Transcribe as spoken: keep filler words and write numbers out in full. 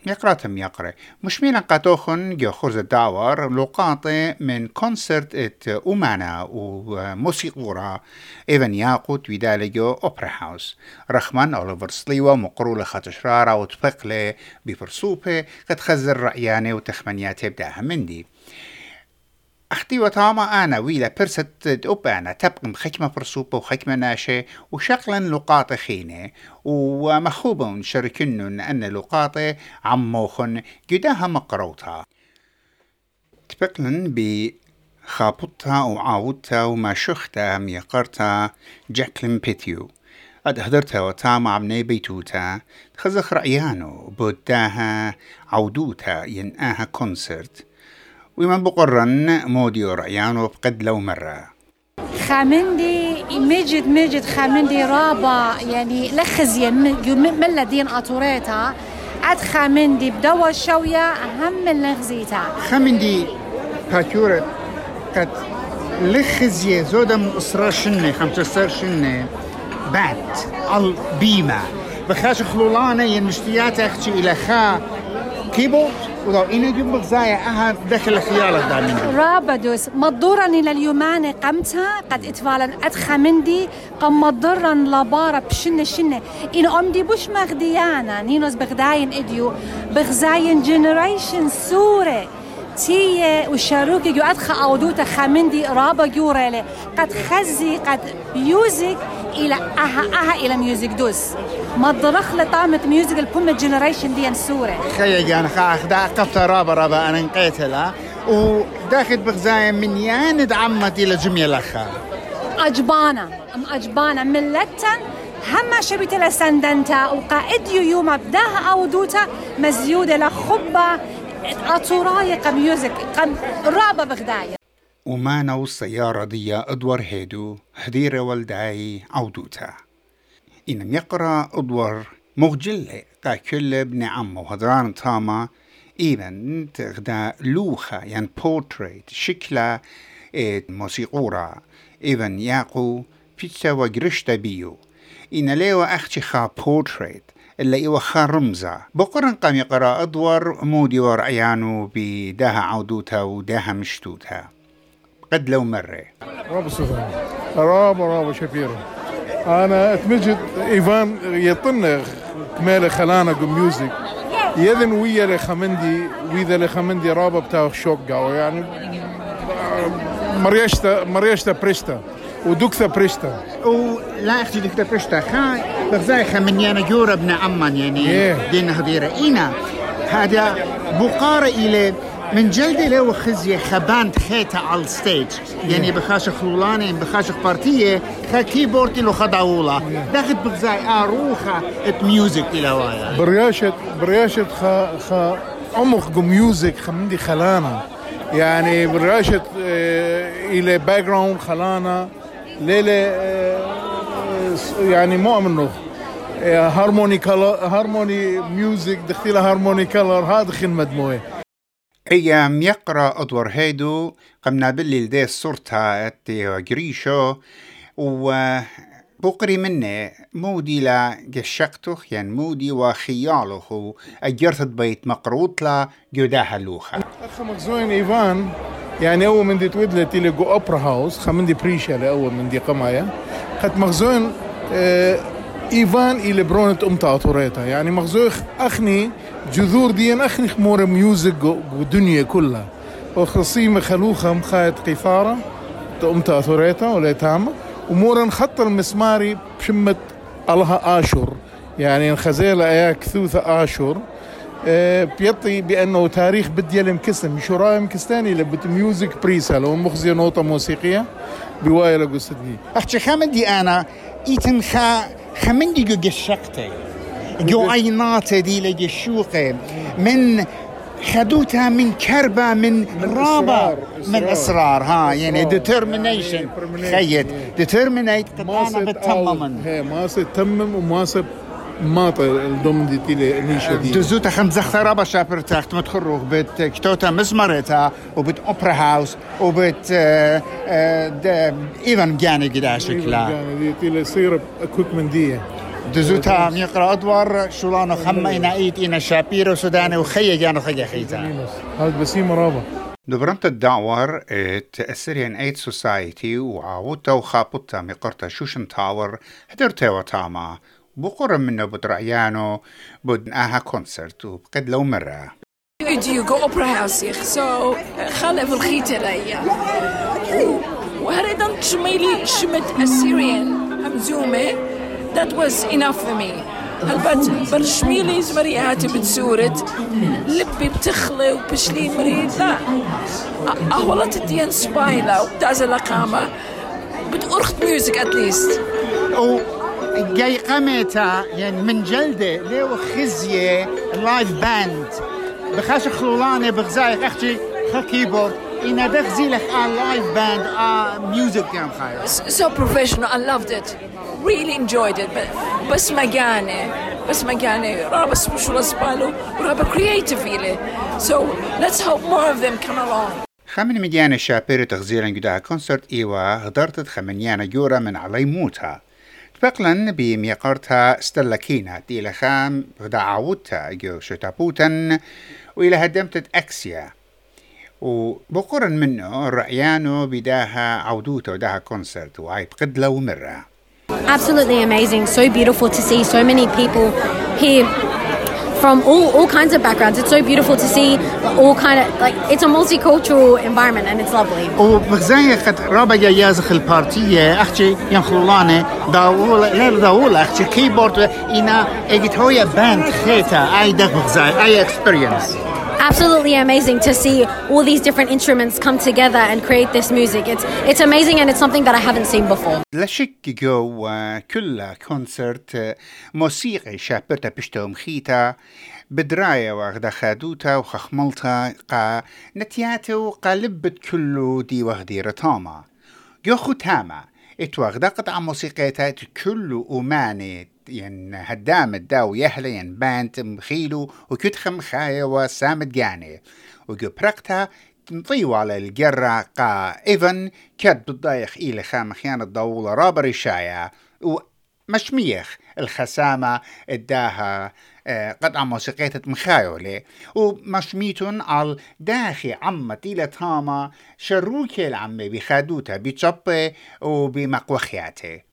يقرأتم يقرأ مش مين قاتوخن جو خرز الدعوار لقاطة من كونسرت ات أمانا وموسيقورا إيفن ياقوت ويدالجو أوبرا هاوس رخمان أوليفر سليوة مقرولة خاتشرارة وتفقلة بفرسوبة قد خزر رأياني وتخمنيات يبدأها مندي أختي وطامة أنا ويلا برست أبانا تبقى خكمة فرسوبة وخكمة ناشة وشغلا لقاطة خينة ومخوبة شركنن أن لقاطة عموخن جداها مقروطها تبقلن بخابطها وعاودتها وما شختها ميقرتها جاكلين بيتيو قد هدرتها وطامة عمني بيتوتا تخزخ رأيانو بوداها عودوتا ينقاها كونسرت وما بقرن مودي ورعيانو بقد لو مرة خامندي مجد مجد خامندي رابا يعني لخزية من الذين أطوريتها عد خامندي بدوا الشوية هم اللخزيتها خامندي باكورة قد لخزية زودة من أسرار شنة خمسة شنة بعد البيمة بخاش خلولانة ينمشتيات أختي إلى خا كيبورد ولو إنا جنب غزايا أها داخل خيالك دامين رابدوس مضورني لليومان قمتها قد اتفالا أدخمندي قم مضورا لبارة بشنة شنة إن أمدي بوش مغديانا نينوس بغداين إديو بغزاين جنريشن سورة تيه وشاروكي جو أدخى أودوتا خمندي رابا جوريلي قد خزي قد ميوزك إلى أها أها إلى ميوزك دوس ما ضرخ لطامة ميوزك البوم جنريشن دي سورة خيا جانا خاخ دا قفت رابا رابا أنا نقيتها وداخل بغزايا من ياند عمتي لجميع الأخا أجبانا أم أجبانا ملتا هما شبيت لسندنتا وقائد يوم بداها أودوتا مزيودة لخبة أطوراي قم ميوزك قم رابا بغدايا وما نو السيارة دي أدور هيدو هديرة والداي عودوتا إنم يقرأ أدور مغجلة قا كل ابن عمه وهدران طاما إيبن تغدا لوخة يعني بورتريت شكلة موسيقورة إيبن ياقو بيتسا وقرشتا بيو إن ليو أختي خا بورتريت إلا إيوه خا رمزة بقرن قام يقرأ أدور مودي ورعيانو بداها عودوتا وداها مشتوتها قد لو مرة رابا سلطان رابا رابا شفيرة أنا أتمجد إيفان يطن كمالة خلانا قم ميوزك يذن ويا لخمندي ويذا لخمندي رابا بتاع شوقة يعني مريشتا مريشتا بريشتا ودكتا بريشتا ولا أختي دكتا بريشتا خا بغزاي خمني أنا جورا ابن عمان يعني دين هديرة إينا هذا بقارة إلى من جلد له خزية خبانت خيتها على الستيج يعني بخاش خلولاني بخاش بارتية خا كيبورد له خدعولا داخل بغزاي آروخة ات ميوزك تلاوايا برياشة برياشة خا خا عمق ميوزك خمندي خلانا يعني برياشة اه إلى باك جراوند خلانا ليلة اه يعني مو منه اه هارموني كلر هارموني ميوزك دخيلة هارموني كلر هذا خن مدموه أيام يقرأ أدور هيدو قمنا بالليل دي الصورتها اتي وقريشو وبقري منه مودي لا جشقتوخ يعني مودي وخيالوخ وأجرت بيت مقروط لا جداها اللوخة أخ مخزوين إيفان يعني أول من دي تودلتي لقو أوبرا هاوس خمندي بريشة لأول من دي قمايا قد مخزوين اه إيفان إلى برونة أمتا أطوريتا يعني مخزوخ أخني جذور ديان أخني خمور ميوزك ودنيا كلها وخصيمة خلوخة مخايت قفارة أمتا أطوريتا ولا تامة ومورا خط المسماري بشمة الله آشور يعني خزيلة أياك ثوثة آشور أه بيطي بأنه تاريخ بدي المكسم شراء مكستاني لبت ميوزك بريسا لو مخزي نوطة موسيقية بوايا لقصدني أختي خامدي أنا إيتن خا خمندي جو جشقتي جو عينات دي لجشوقي من خدوتها من كربة من رابة من أسرار ها يعني determination خيط determinate قطعنا بتممن هي ما ستمم وما ست ماطر الضمن دي تيلي نيشة دي دزوتا خمس زخرابة شابر تحت متخروخ بت كتوتا مزمرتها وبت أوبرا هاوس وبت إيفان جاني قدا شكلها جاني دي تيلي صير أكوك من دي دزوتا يقرأ أدوار شولانو خمّا إنا إيت إنا شابيرو سوداني وخيّا جانو خيّا خيزا هاد بسيم رابا دبرمت الدعوار تأثرين ايت سوسايتي وعاوتا وخابطتا مقرتا شوشن تاور هدرتا وطاما بقرب منه بدرعيانو بدن آها كونسرت وبقد لو مرة يجي جو أوبرا هاوس يخ سو خلف الخيتة ليا وهريدان تشميلي شمت أسيريان همزومة that was enough for me هلبت برشميلي زمرياتي بتسورت لبي بتخلي وبشلي مريد لا أهولا تدين سبايلا وبتعزل لقامة بتأرخت ميوزك أتليست أو جاي قامتا يعني من جلدة ليو خزية لايف باند بخاش خلولاني بغزايق أختي كيبورد إنا بغزي لك آه لايف باند آه ميوزك كان خايف so professional I loved it really enjoyed it but بس مجاني بس مجاني رابا سبوشو لسبالو ورابا creative إلي so let's hope more of them come along خمن مديانة شابير تغزيلا جدا كونسرت إيوا غدرت خمنيانا جورا من علي موتها تبقلن بميقارتها ستلكينا إلى خام غدا عودتها جو شتابوتن وإلى هدمتت أكسيا وبقرن منه رأيانو بداها عودوته وداها كونسرت وعي بقد لو مرة Absolutely amazing, so beautiful to see so many people here from all, all kinds of backgrounds. It's so beautiful to see all kind of, like, it's a multicultural environment and it's lovely. وبغزاية قد رابا يازخ البارتية أختي ينخلولاني داولا لا داولا أختي كيبورد إنا إجت هوية باند خيتا أي دق بغزاية أي experience. Absolutely amazing to see all these different instruments come together and create this music. It's it's amazing and it's something that I haven't seen before. لا شك جو كل كونسرت موسيقى شابرتا بشتوم خيتا بدراية وغدا خادوتا وخخملتا قا نتياتو قالبت كله دي وغدي رتاما جو ختاما اتوغدا قطع موسيقيتا كله أماني ين هدام الداو يهلا ين بانت مخيلو وكتخم خايا وسامد جاني وجو برقتا نطيو على الجرة قا إيفن كاد بالضايخ إلى خام خيانة الضولة رابر الشايا ومشميخ الخسامة اداها قطع موسيقية مخايو لي ومشميتون على داخي عمة إلى تاما شروكي العمة بخادوتا بيتشبه وبمقوخياته